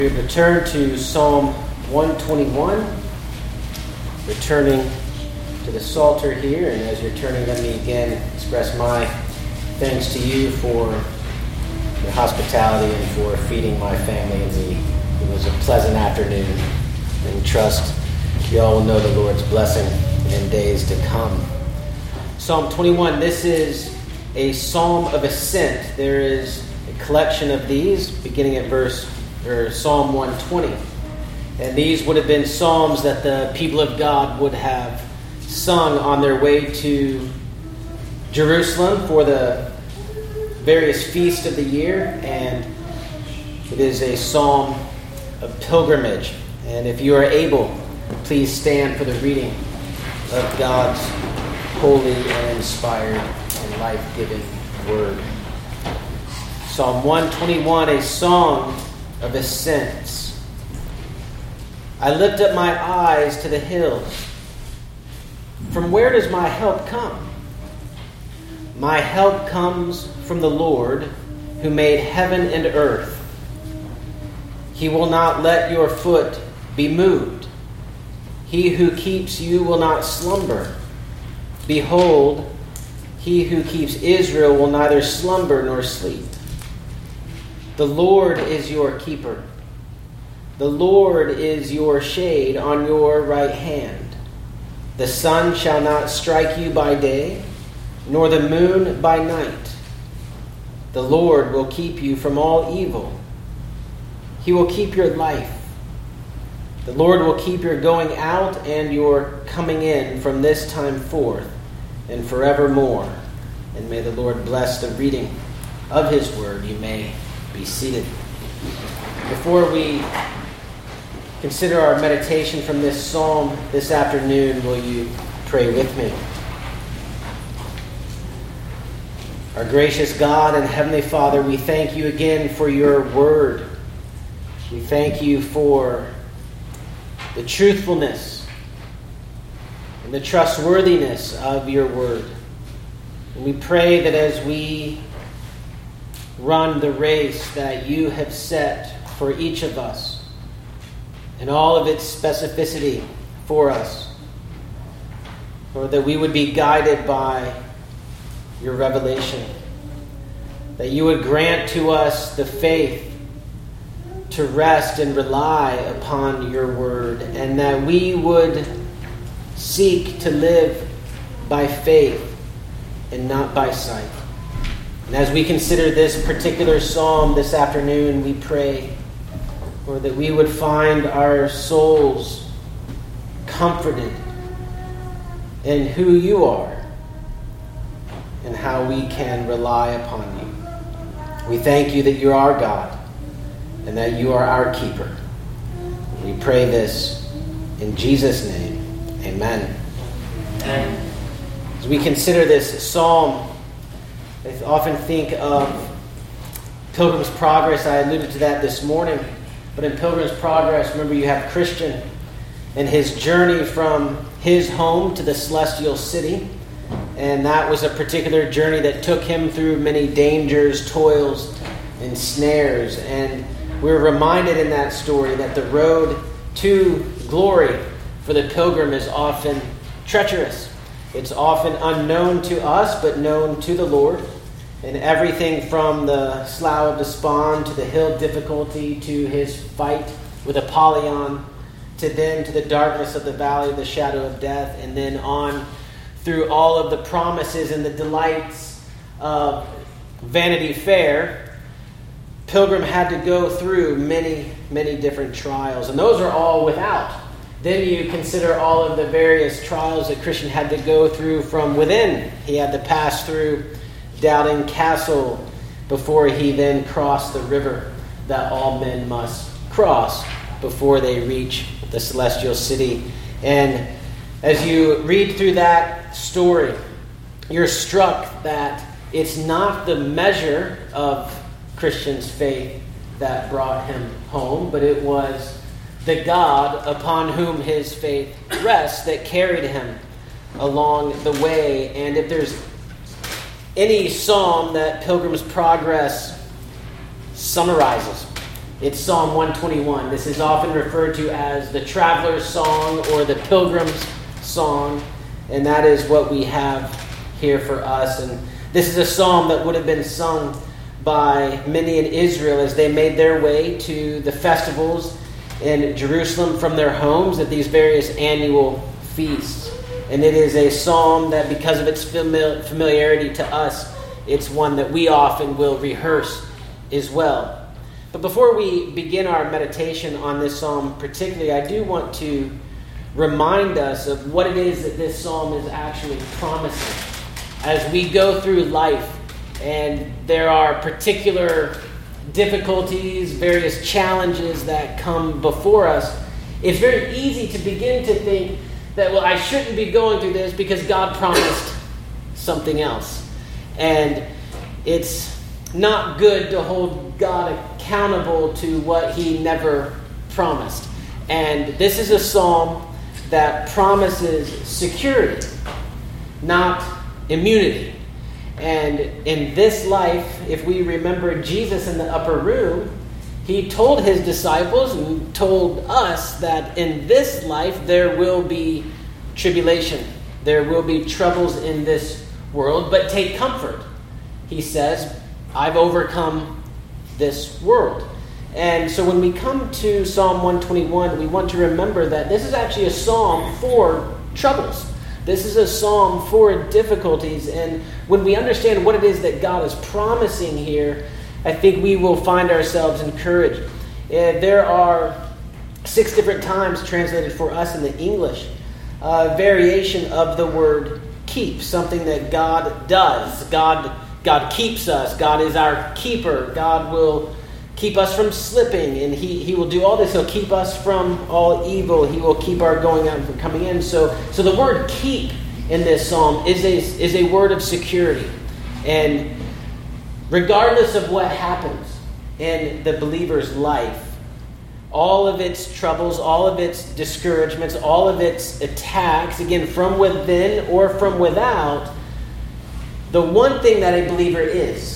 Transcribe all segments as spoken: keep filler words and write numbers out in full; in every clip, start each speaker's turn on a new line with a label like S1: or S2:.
S1: We return to Psalm one twenty-one, returning to the Psalter here, and as you're turning, let me again express my thanks to you for your hospitality and for feeding my family and me. It was a pleasant afternoon, and trust you all will know the Lord's blessing in days to come. Psalm twenty-one, this is a psalm of ascent. There is a collection of these, beginning at verse or Psalm one twenty. And these would have been psalms that the people of God would have sung on their way to Jerusalem for the various feasts of the year. And it is a psalm of pilgrimage. And if you are able, please stand for the reading of God's holy and inspired and life-giving word. Psalm one twenty-one, a song of ascents. I lift up my eyes to the hills. From where does my help come? My help comes from the Lord, who made heaven and earth. He will not let your foot be moved. He who keeps you will not slumber. Behold, he who keeps Israel will neither slumber nor sleep. The Lord is your keeper. The Lord is your shade on your right hand. The sun shall not strike you by day, nor the moon by night. The Lord will keep you from all evil. He will keep your life. The Lord will keep your going out and your coming in from this time forth and forevermore. And may the Lord bless the reading of his word. You may be seated. Before we consider our meditation from this psalm this afternoon, will you pray with me? Our gracious God and Heavenly Father, we thank you again for your word. We thank you for the truthfulness and the trustworthiness of your word. And we pray that as we run the race that you have set for each of us and all of its specificity for us, or that we would be guided by your revelation, that you would grant to us the faith to rest and rely upon your word, and that we would seek to live by faith and not by sight. And as we consider this particular psalm this afternoon, we pray, Lord, that we would find our souls comforted in who you are and how we can rely upon you. We thank you that you are our God and that you are our keeper. We pray this in Jesus' name. Amen. Amen. As we consider this psalm, I often think of Pilgrim's Progress. I alluded to that this morning. But in Pilgrim's Progress, remember you have Christian and his journey from his home to the celestial city. And that was a particular journey that took him through many dangers, toils, and snares. And we're reminded in that story that the road to glory for the pilgrim is often treacherous. It's often unknown to us, but known to the Lord. And everything from the Slough of Despond to the hill difficulty to his fight with Apollyon, to then to the darkness of the valley of the shadow of death, and then on through all of the promises and the delights of Vanity Fair. Pilgrim had to go through many, many different trials, and those are all without. Then you consider all of the various trials that Christian had to go through from within. He had to pass through Doubting Castle before he then crossed the river that all men must cross before they reach the celestial city. And as you read through that story, you're struck that it's not the measure of Christian's faith that brought him home, but it was the God upon whom his faith rests that carried him along the way. And if there's any psalm that Pilgrim's Progress summarizes, It's Psalm one twenty-one. This is often referred to as the traveler's song or the pilgrim's song, and that is what we have here for us. And this is a psalm that would have been sung by many in Israel as they made their way to the festivals in Jerusalem from their homes at these various annual feasts. And it is a psalm that, because of its familiarity to us, it's one that we often will rehearse as well. But before we begin our meditation on this psalm particularly, I do want to remind us of what it is that this psalm is actually promising. As we go through life and there are particular difficulties, various challenges that come before us, it's very easy to begin to think that, well, I shouldn't be going through this because God promised something else. And it's not good to hold God accountable to what he never promised. And this is a psalm that promises security, not immunity. And in this life, if we remember Jesus in the upper room, he told his disciples and told us that in this life there will be tribulation. There will be troubles in this world, but take comfort. He says, I've overcome this world. And so when we come to Psalm one twenty-one, we want to remember that this is actually a psalm for troubles. This is a psalm for difficulties. And when we understand what it is that God is promising here, I think we will find ourselves encouraged. Uh, there are six different times translated for us in the English, a variation of the word keep, something that God does. God, God keeps us. God is our keeper. God will keep us from slipping, and he, he will do all this. He'll keep us from all evil. He will keep our going out and from coming in. So, so the word keep in this psalm is a, is a word of security. And regardless of what happens in the believer's life, all of its troubles, all of its discouragements, all of its attacks, again, from within or from without, the one thing that a believer is,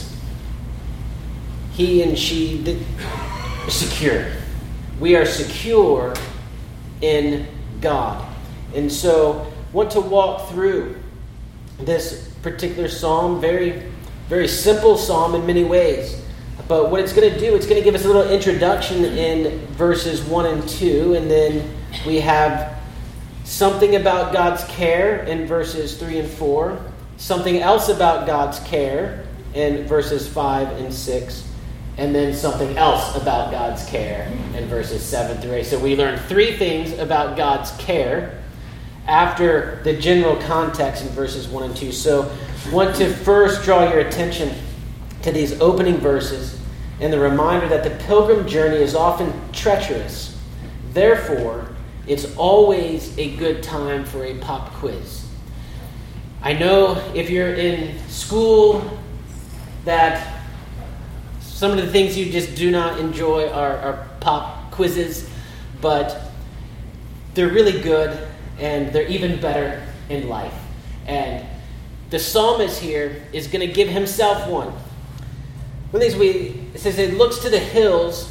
S1: he and she are secure. We are secure in God. And so I want to walk through this particular psalm, very, very simple psalm in many ways. But what it's going to do, it's going to give us a little introduction in verses one and two, and then we have something about God's care in verses three and four, something else about God's care in verses five and six, and then something else about God's care in verses seven through eight. So we learn three things about God's care after the general context in verses one and two. So I want to first draw your attention to these opening verses and the reminder that the pilgrim journey is often treacherous. Therefore, it's always a good time for a pop quiz. I know if you're in school that some of the things you just do not enjoy are, are pop quizzes, but they're really good and they're even better in life. And the psalmist here is going to give himself one. One of these we it says it looks to the hills.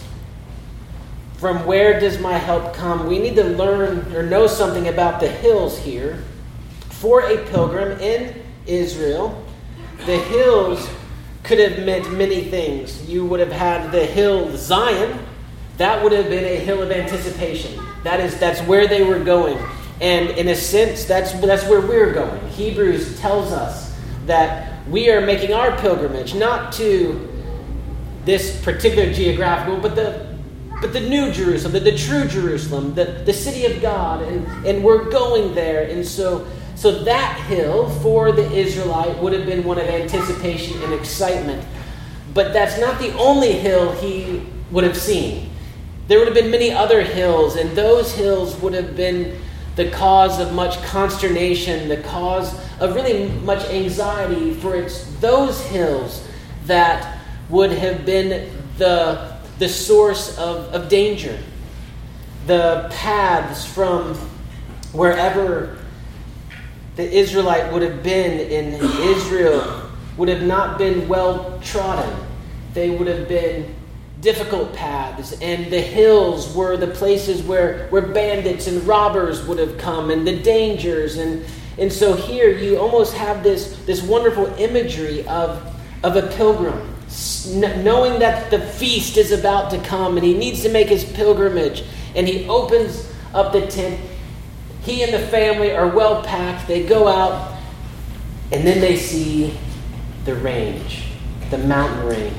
S1: From where does my help come? We need to learn or know something about the hills here. For a pilgrim in Israel, the hills could have meant many things. You would have had the hill Zion. That would have been a hill of anticipation. That is, that's where they were going. And in a sense, that's that's where we're going. Hebrews tells us that we are making our pilgrimage, not to this particular geographical, but the but the new Jerusalem, the, the true Jerusalem, the, the city of God, and, and we're going there. And so So that hill for the Israelite would have been one of anticipation and excitement. But that's not the only hill he would have seen. There would have been many other hills, and those hills would have been the cause of much consternation, the cause of really much anxiety, for it's those hills that would have been the, the source of, of danger. The paths from wherever the Israelite would have been in Israel would have not been well trodden. They would have been difficult paths, and the hills were the places where, where bandits and robbers would have come, and the dangers. And, and so here you almost have this, this wonderful imagery of, of a pilgrim, knowing that the feast is about to come, and he needs to make his pilgrimage. And he opens up the tent. He and the family are well packed. They go out, and then they see the range, the mountain range.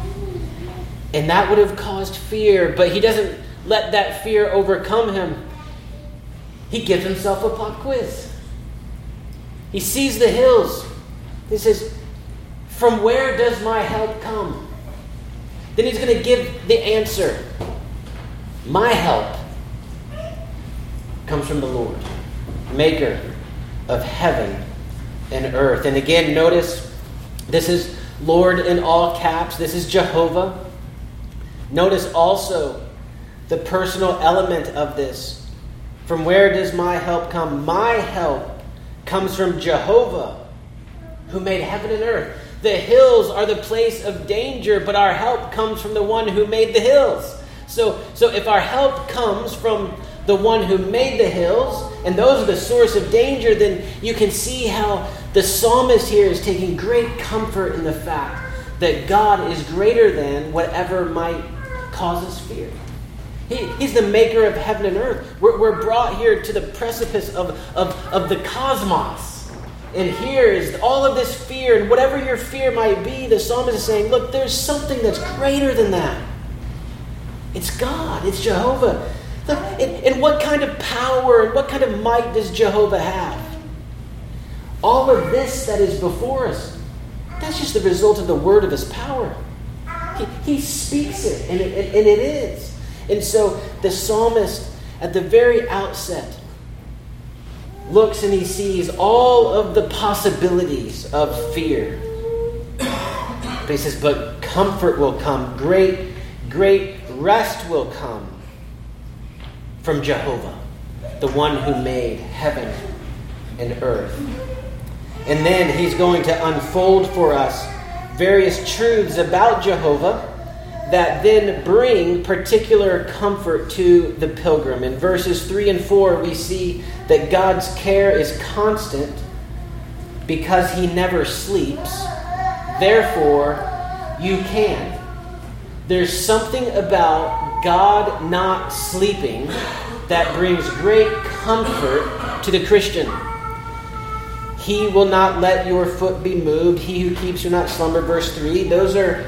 S1: And that would have caused fear, but he doesn't let that fear overcome him. He gives himself a pop quiz. He sees the hills. He says, "From where does my help come?" Then he's going to give the answer. My help comes from the Lord, maker of heaven and earth. And again, notice this is Lord in all caps. This is Jehovah. Notice also the personal element of this. From where does my help come? My help comes from Jehovah, who made heaven and earth. The hills are the place of danger, but our help comes from the one who made the hills. So, so if our help comes from the one who made the hills, and those are the source of danger, then you can see how the psalmist here is taking great comfort in the fact that God is greater than whatever might cause us fear. He, he's the maker of heaven and earth. We're, we're brought here to the precipice of, of, of the cosmos. And here is all of this fear, and whatever your fear might be, the psalmist is saying, look, there's something that's greater than that. It's God. It's Jehovah. Look, and, and what kind of power and what kind of might does Jehovah have? All of this that is before us, that's just the result of the word of his power. He, he speaks it, and it, and it is. And so the psalmist, at the very outset, looks and he sees all of the possibilities of fear. But he says, but comfort will come. Great, great rest will come from Jehovah, the one who made heaven and earth. And then he's going to unfold for us various truths about Jehovah that then bring particular comfort to the pilgrim. In verses three and four, we see that God's care is constant because he never sleeps. Therefore, you can. There's something about God not sleeping that brings great comfort to the Christian. He will not let your foot be moved. He who keeps you not slumber. Verse three. Those are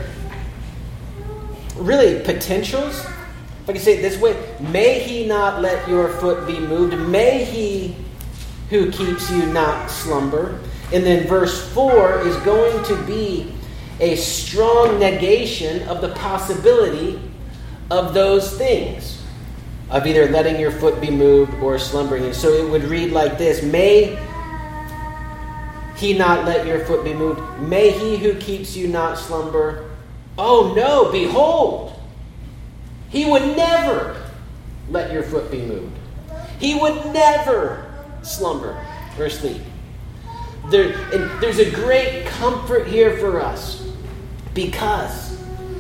S1: really potentials. If I can say it this way. May he not let your foot be moved. May he who keeps you not slumber. And then verse four is going to be a strong negation of the possibility of those things. Of either letting your foot be moved or slumbering. And so it would read like this. May he not let your foot be moved. May he who keeps you not slumber. Oh no, behold. He would never let your foot be moved. He would never slumber or sleep. There, and there's a great comfort here for us because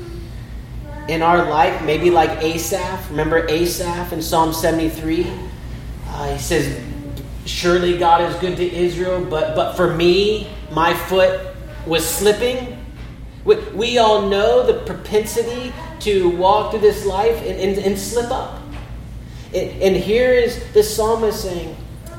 S1: in our life, maybe like Asaph, remember Asaph in Psalm seventy-three? Uh, he says, surely God is good to Israel, but, but for me, my foot was slipping. We, we all know the propensity to walk through this life and, and, and slip up. And, and here is the psalmist saying,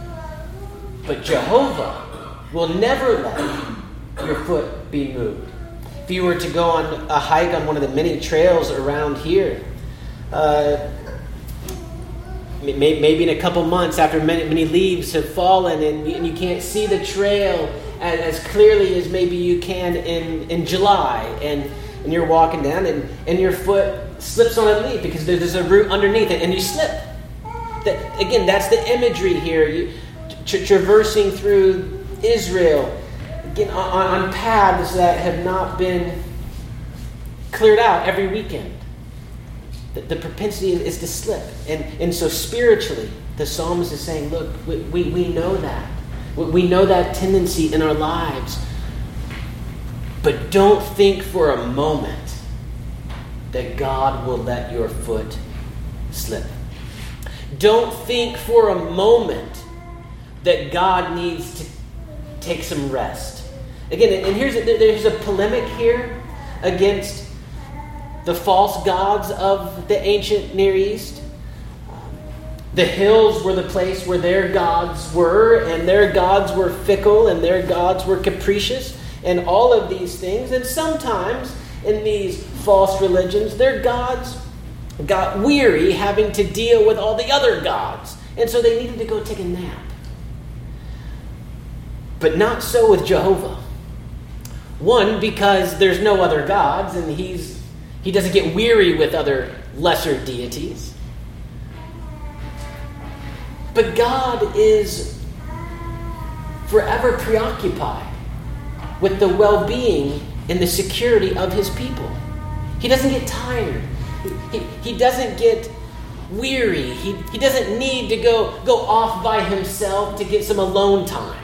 S1: but Jehovah will never let your foot be moved. If you were to go on a hike on one of the many trails around here, uh, maybe in a couple months after many, many leaves have fallen and you, and you can't see the trail as, as clearly as maybe you can in, in July, and, and you're walking down and, and your foot slips on a leaf because there's a root underneath it and you slip. That, again, that's the imagery here. You, tra- traversing through Israel, again, on, on paths that have not been cleared out every weekend. The, the propensity is to slip. And, and so spiritually, the psalmist is saying, look, we, we, we know that. We know that tendency in our lives. But don't think for a moment that God will let your foot slip. Don't think for a moment that God needs to take some rest. Again, and here's a, there's a polemic here against the false gods of the ancient Near East. The hills were the place where their gods were, and their gods were fickle, and their gods were capricious, and all of these things. And sometimes in these false religions, their gods got weary having to deal with all the other gods, and so they needed to go take a nap. But not so with Jehovah. One, because there's no other gods, and he's he doesn't get weary with other lesser deities. But God is forever preoccupied with the well-being and the security of his people. He doesn't get tired. He, he, he doesn't get weary. He, he doesn't need to go, go off by himself to get some alone time.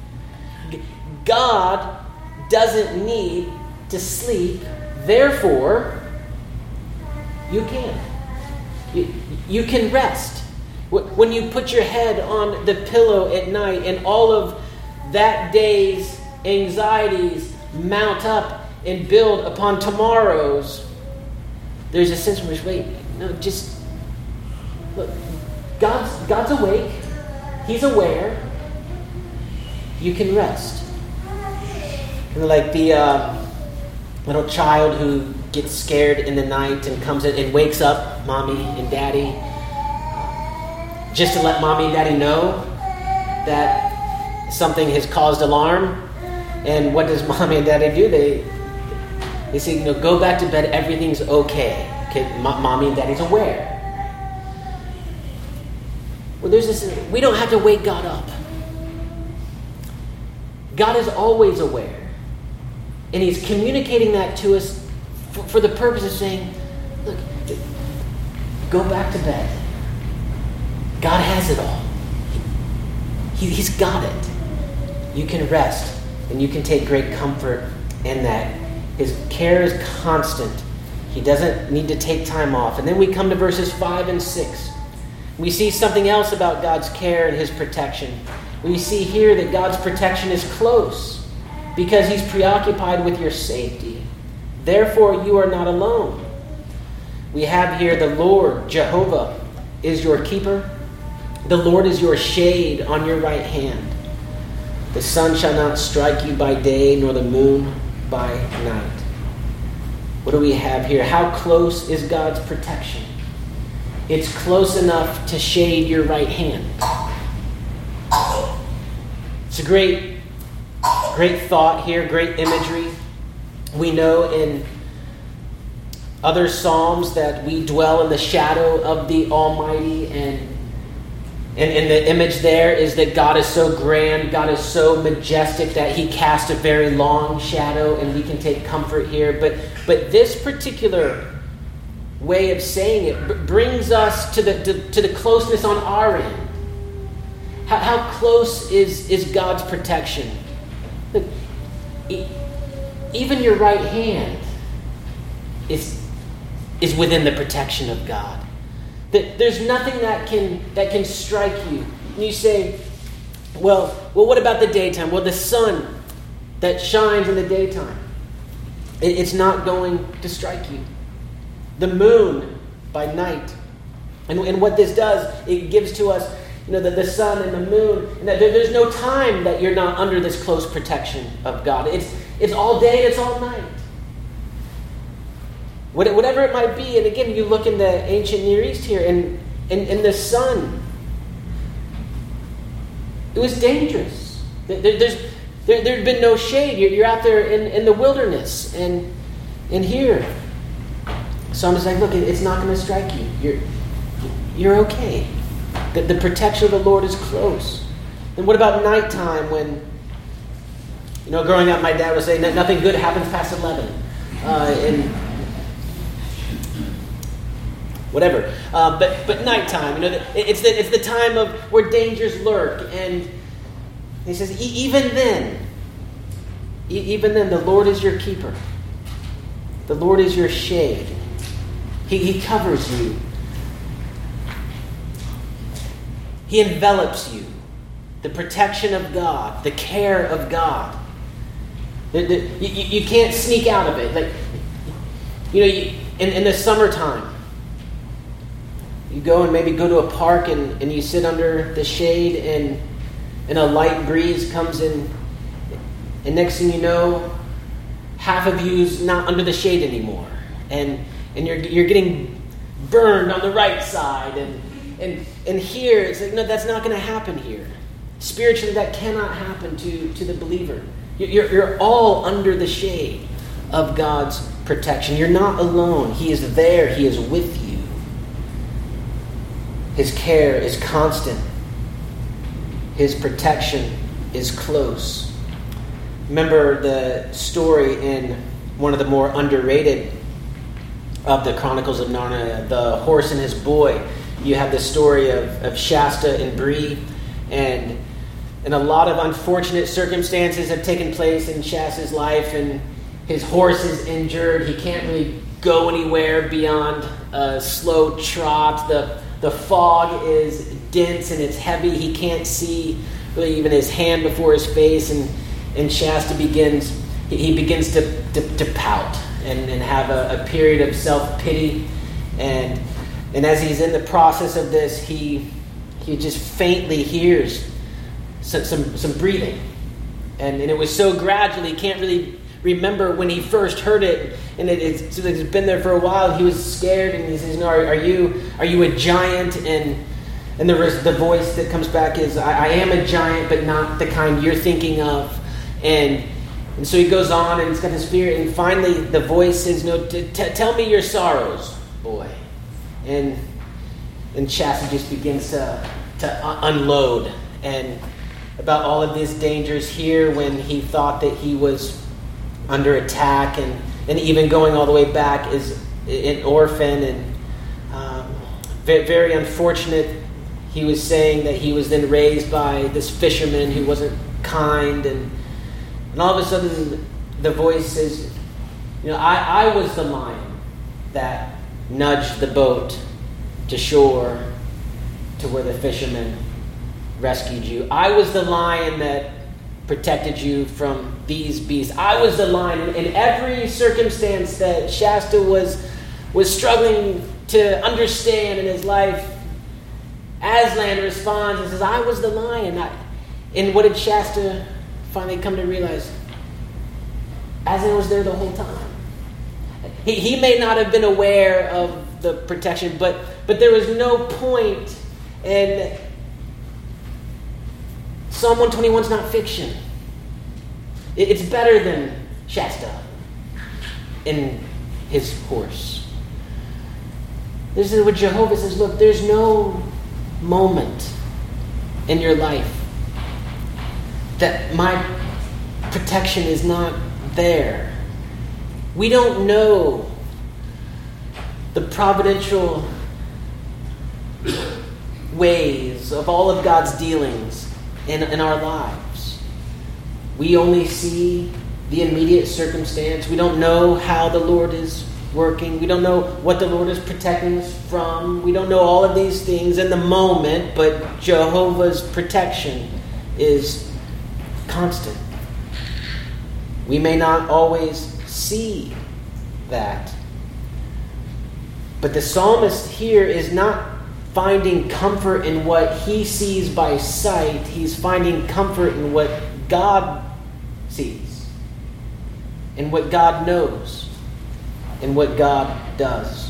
S1: God doesn't need to sleep. Therefore, you can. You, you can rest. When you put your head on the pillow at night and all of that day's anxieties mount up and build upon tomorrow's, there's a sense in which, wait, no, just, look, God's, God's awake. He's aware. You can rest. And like the uh, little child who gets scared in the night and comes in and wakes up mommy and daddy, just to let mommy and daddy know that something has caused alarm. And what does mommy and daddy do? They they say, you know, go back to bed, everything's okay. Okay, M- mommy and daddy's aware. Well, there's this, we don't have to wake God up. God is always aware. And he's communicating that to us for, for the purpose of saying, look, go back to bed. God has it all. He, he's got it. You can rest, and you can take great comfort in that. His care is constant. He doesn't need to take time off. And then we come to verses five and six. We see something else about God's care and his protection. We see here that God's protection is close because he's preoccupied with your safety. Therefore, you are not alone. We have here the Lord, Jehovah, is your keeper. The Lord is your shade on your right hand. The sun shall not strike you by day, nor the moon by night. What do we have here? How close is God's protection? It's close enough to shade your right hand. It's a great, great thought here, great imagery. We know in other Psalms that we dwell in the shadow of the Almighty, and And, and the image there is that God is so grand, God is so majestic that he casts a very long shadow, and we can take comfort here. But but this particular way of saying it b- brings us to the to, to the closeness on our end. How, how close is, is God's protection? Look, e- even your right hand is is within the protection of God. That there's nothing that can that can strike you. And you say, well, well, what about the daytime? Well, the sun that shines in the daytime, it, it's not going to strike you. The moon by night. And, and what this does, it gives to us, you know, the, the sun and the moon. And that there, there's no time that you're not under this close protection of God. It's it's all day, it's all night. Whatever it might be, and again, you look in the ancient Near East here, and, and, and the sun, it was dangerous. There, there's, there, there'd been no shade. You're, you're out there in, in the wilderness, and, and here, Psalmist is like, look, it's not going to strike you. You're, you're okay. The, the protection of the Lord is close. And what about nighttime when, you know, growing up, my dad would say, nothing good happens past eleven. Uh, and whatever. Uh, but but nighttime, you know, it's the it's the time of where dangers lurk, and he says, e- even then, e- even then, the Lord is your keeper. The Lord is your shade. He, he covers you. He envelops you. The protection of God, the care of God. The, the, you, you can't sneak out of it. Like, you know, you, in, in the summertime, you go and maybe go to a park and, and you sit under the shade and, and a light breeze comes in. And next thing you know, half of you's not under the shade anymore. And and you're you're getting burned on the right side. And and, and here, it's like, no, that's not going to happen here. Spiritually, that cannot happen to, to the believer. You're, you're all under the shade of God's protection. You're not alone. He is there. He is with you. His care is constant. His protection is close. Remember the story in one of the more underrated of the Chronicles of Narnia, The Horse and His Boy. You have the story of, of Shasta and Bree, and and a lot of unfortunate circumstances have taken place in Shasta's life, and his horse is injured. He can't really go anywhere beyond a slow trot. The the fog is dense and it's heavy. He can't see really even his hand before his face, and and Shasta begins he begins to to, to pout and, and have a, a period of self-pity, and and as he's in the process of this, he he just faintly hears some some, some breathing, and, and it was so gradual he can't really remember when he first heard it, and it, it's, it's been there for a while. He was scared, and he says, "No, are, are you are you a giant?" And and the the voice that comes back is, I, "I am a giant, but not the kind you're thinking of." And and so he goes on, and he's got this fear, and finally the voice says, "No, t- t- tell me your sorrows, boy." And and Shasta just begins to to un- unload and about all of these dangers here when he thought that he was under attack, and, and even going all the way back as an orphan, and um, very, very unfortunate. He was saying that he was then raised by this fisherman who wasn't kind, and and all of a sudden the voice says, you know, I, I was the lion that nudged the boat to shore to where the fisherman rescued you. I was the lion that protected you from these beasts. I was the lion. In every circumstance that Shasta was was struggling to understand in his life, Aslan responds and says, I was the lion. I, and what did Shasta finally come to realize? Aslan was there the whole time. He, he may not have been aware of the protection, but, but there was no point. And Psalm one twenty-one is not fiction. It, it's better than Shasta and his horse. This is what Jehovah says, look, there's no moment in your life that my protection is not there. We don't know the providential ways of all of God's dealings in, in our lives. We only see the immediate circumstance. We don't know how the Lord is working. We don't know what the Lord is protecting us from. We don't know all of these things in the moment, but Jehovah's protection is constant. We may not always see that. But the psalmist here is not finding comfort in what he sees by sight. He's finding comfort in what God sees, in what God knows, in what God does.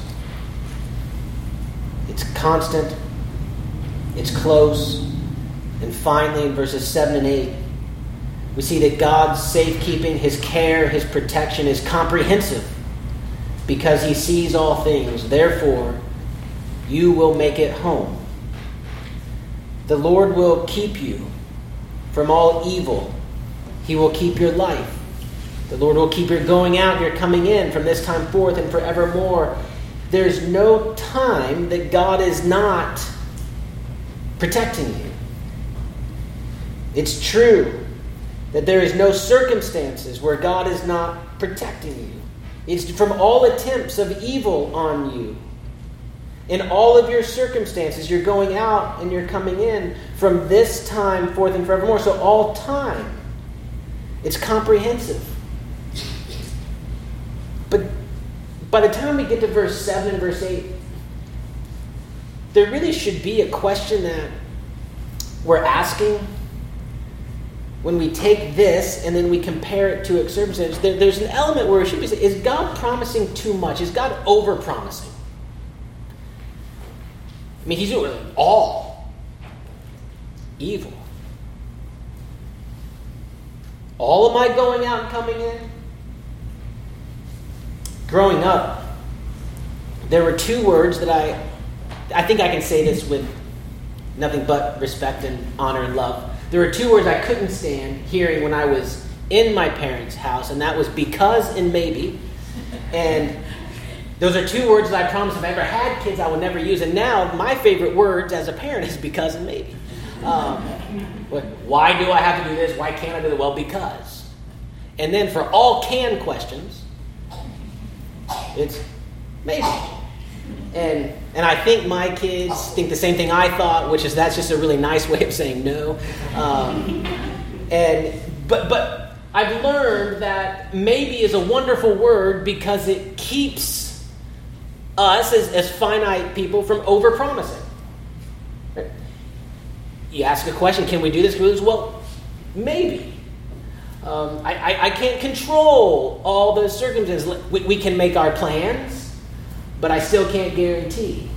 S1: It's constant, it's close, and finally in verses seven and eight, we see that God's safekeeping, his care, his protection is comprehensive because he sees all things. Therefore, you will make it home. The Lord will keep you from all evil. He will keep your life. The Lord will keep your going out and your coming in from this time forth and forevermore. There's no time that God is not protecting you. It's true that there is no circumstances where God is not protecting you. It's from all attempts of evil on you In all of your circumstances, you're going out and you're coming in from this time forth and forevermore. So all time. It's comprehensive. But by the time we get to verse seven and verse eight, there really should be a question that we're asking when we take this and then we compare it to circumstances. There, there's an element where it should be, is God promising too much? Is God over-promising? I mean, he's doing all evil. All of my going out and coming in. Growing up, there were two words that I, I think I can say this with nothing but respect and honor and love. There were two words I couldn't stand hearing when I was in my parents' house, and that was because and maybe. And those are two words that I promised if I ever had kids I would never use. And now my favorite words as a parent is because and maybe. Um, why do I have to do this? Why can't I do it? Well, because. And then for all can questions, it's maybe. And and I think my kids think the same thing I thought, which is that's just a really nice way of saying no. Um, and but but I've learned that maybe is a wonderful word because it keeps us as, as finite people from over-promising. Right? You ask a question, can we do this? Can we do this? Well, maybe. Um, I, I, I can't control all the circumstances. We, we can make our plans, but I still can't guarantee.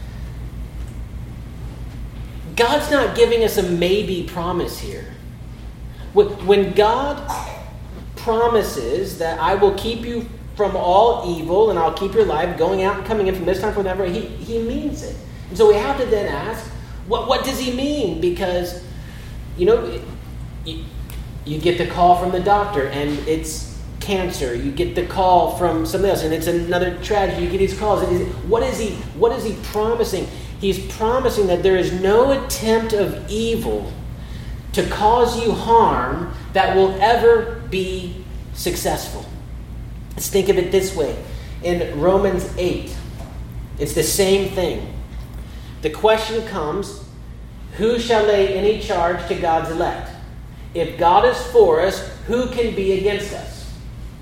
S1: God's not giving us a maybe promise here. When God promises that I will keep you from all evil and I'll keep your life going out and coming in from this time forever, he, he means it. And so we have to then ask, what, what does he mean? Because, you know, you, you get the call from the doctor and it's cancer. You get the call from somebody else and it's another tragedy. You get these calls. What is he, what is he promising? He's promising that there is no attempt of evil to cause you harm that will ever be successful. Let's think of it this way. In Romans eight, it's the same thing. The question comes, who shall lay any charge to God's elect? If God is for us, who can be against us?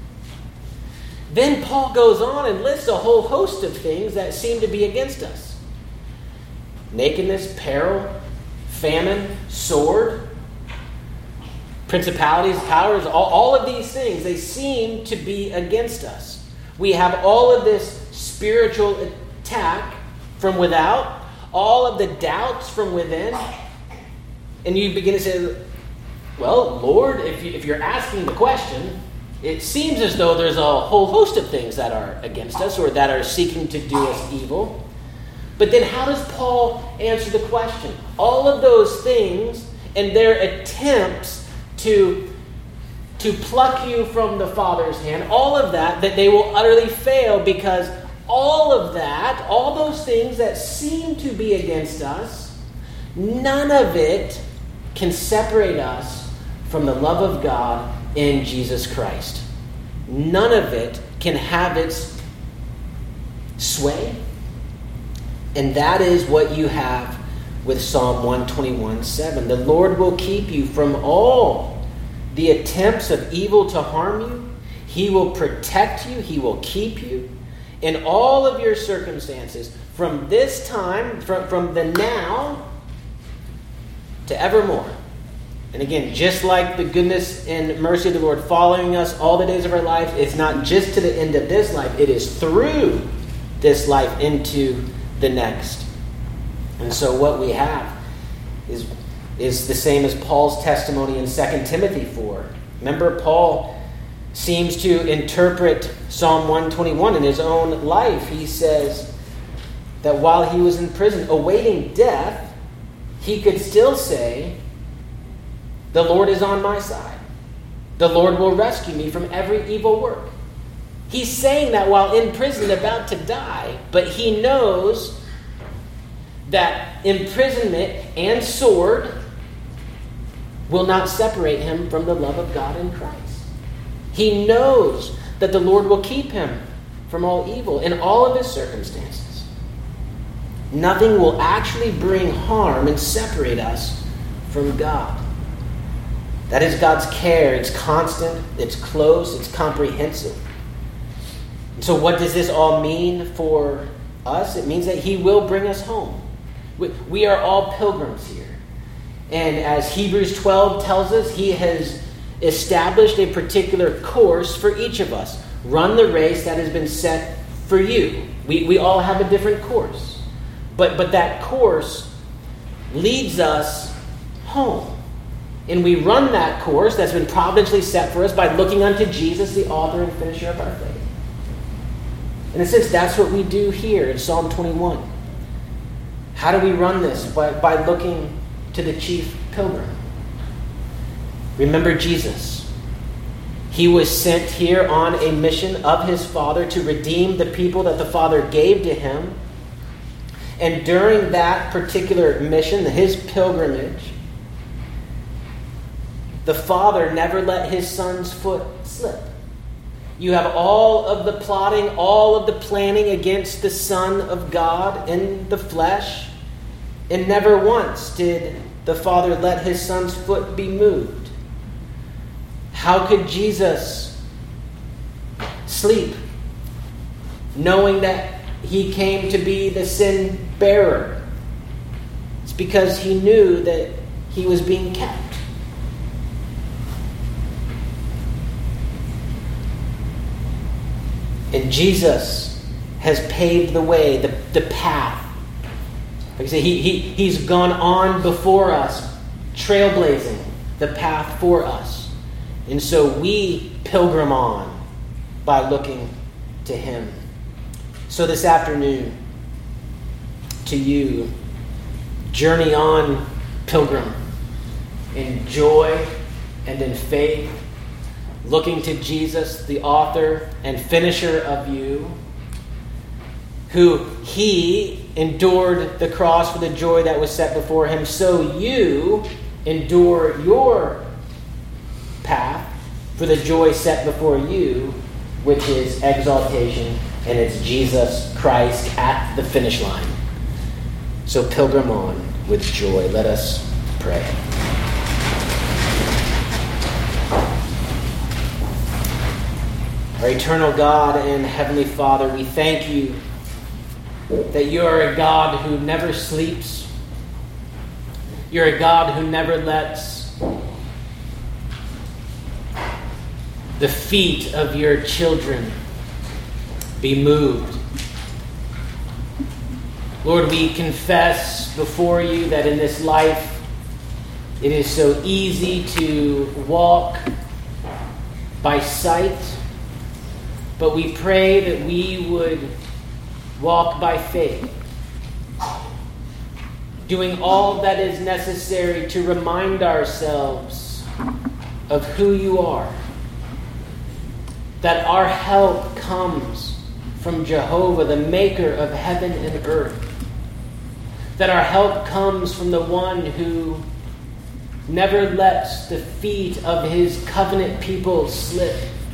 S1: Then Paul goes on and lists a whole host of things that seem to be against us. Nakedness, peril, famine, sword, principalities, powers, all, all of these things, they seem to be against us. We have all of this spiritual attack from without, all of the doubts from within. And you begin to say, well, Lord, if, you, if you're asking the question, it seems as though there's a whole host of things that are against us or that are seeking to do us evil. But then how does Paul answer the question? All of those things and their attempts to, to pluck you from the Father's hand, all of that, that they will utterly fail because all of that, all those things that seem to be against us, none of it can separate us from the love of God in Jesus Christ. None of it can have its sway. And that is what you have with Psalm one twenty-one seven. The Lord will keep you from all the attempts of evil to harm you. He will protect you. He will keep you in all of your circumstances from this time, from, from the now to evermore. And again, just like the goodness and mercy of the Lord following us all the days of our life, it's not just to the end of this life. It is through this life into the next. And so what we have is, is the same as Paul's testimony in Second Timothy four. Remember, Paul seems to interpret Psalm one twenty-one in his own life. He says that while he was in prison awaiting death, he could still say, the Lord is on my side. The Lord will rescue me from every evil work. He's saying that while in prison about to die, but he knows that imprisonment and sword will not separate him from the love of God in Christ. He knows that the Lord will keep him from all evil in all of his circumstances. nothing will actually bring harm and separate us from God. That is God's care. It's constant, it's close, it's comprehensive. And so what does this all mean for us? It means that he will bring us home. We, we are all pilgrims here. And as Hebrews twelve tells us, he has established a particular course for each of us. Run the race that has been set for you. We, we all have a different course. But, but that course leads us home. And we run that course that's been providentially set for us by looking unto Jesus, the author and finisher of our faith. In a sense, that's what we do here in Psalm twenty-one. How do we run this? By, by looking to the chief pilgrim. Remember Jesus. He was sent here on a mission of his Father to redeem the people that the Father gave to him. And during that particular mission, his pilgrimage, the Father never let his Son's foot slip. You have all of the plotting, all of the planning against the Son of God in the flesh, and never once did the Father let his Son's foot be moved. How could Jesus sleep, knowing that he came to be the sin bearer? It's because he knew that he was being kept. And Jesus has paved the way, the, the path. Like I say, he, he, he's gone on before us, trailblazing the path for us. And so we pilgrim on by looking to him. So this afternoon, to you, journey on, pilgrim, in joy and in faith, looking to Jesus, the author and finisher of you, who he endured the cross for the joy that was set before him. So you endure your path for the joy set before you, which is exaltation, and it's Jesus Christ at the finish line. So pilgrim on with joy. Let us pray. Our eternal God and Heavenly Father, we thank you that you are a God who never sleeps. You're a God who never lets the feet of your children be moved. Lord, we confess before you that in this life it is so easy to walk by sight, but we pray that we would walk by faith, doing all that is necessary to remind ourselves of who you are, that our help comes from Jehovah, the maker of heaven and earth, that our help comes from the one who never lets the feet of his covenant people slip,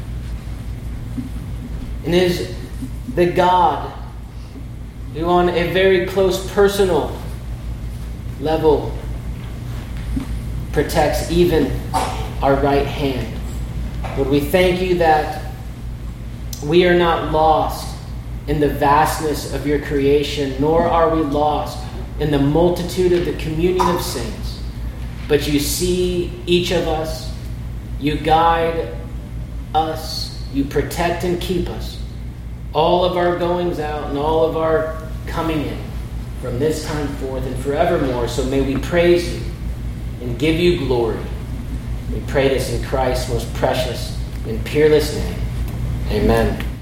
S1: and is the God who on a very close personal level protects even our right hand. Lord, we thank you that we are not lost in the vastness of your creation, nor are we lost in the multitude of the communion of saints. But you see each of us, you guide us, you protect and keep us, all of our goings out and all of our coming in from this time forth and forevermore. So may we praise you and give you glory. We pray this in Christ's most precious and peerless name. Amen.